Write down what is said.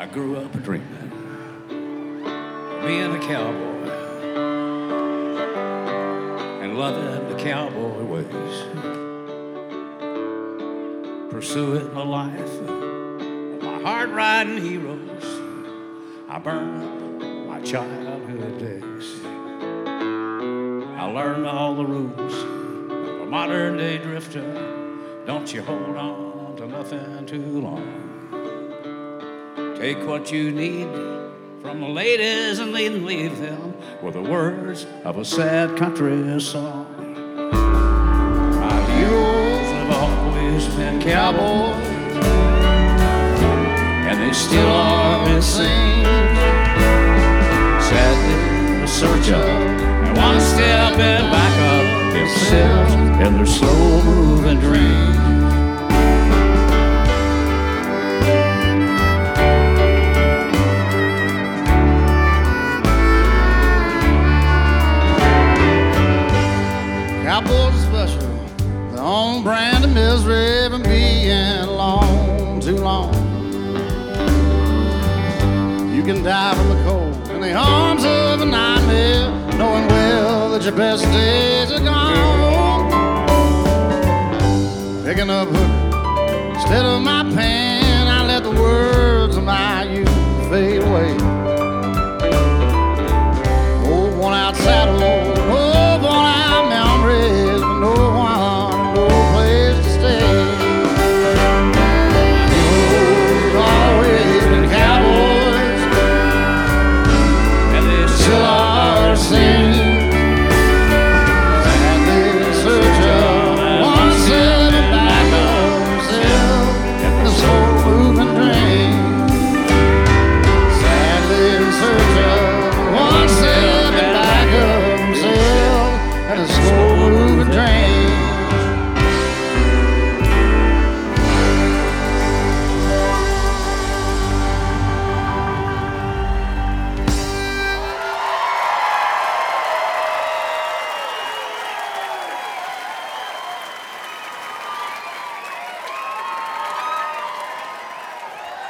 I grew up dreaming of being a cowboy and loving the cowboy ways, pursuing the life of my hard-riding heroes. I burned up my childhood days. I learned all the rules of a modern-day drifter. Don't you hold on to nothing too long. Take what you need from the ladies and leave them with the words of a sad country song. My heroes have always been cowboys, and they still are insane. Sadly, the search of and one step and back up themselves in their slow-moving dreams. Cowboys are special, their own brand of misery, been being alone too long. You can die from the cold in the arms of a nightmare, knowing well that your best days are gone. Picking up hook instead of my pen, I let the words of my youth fade away.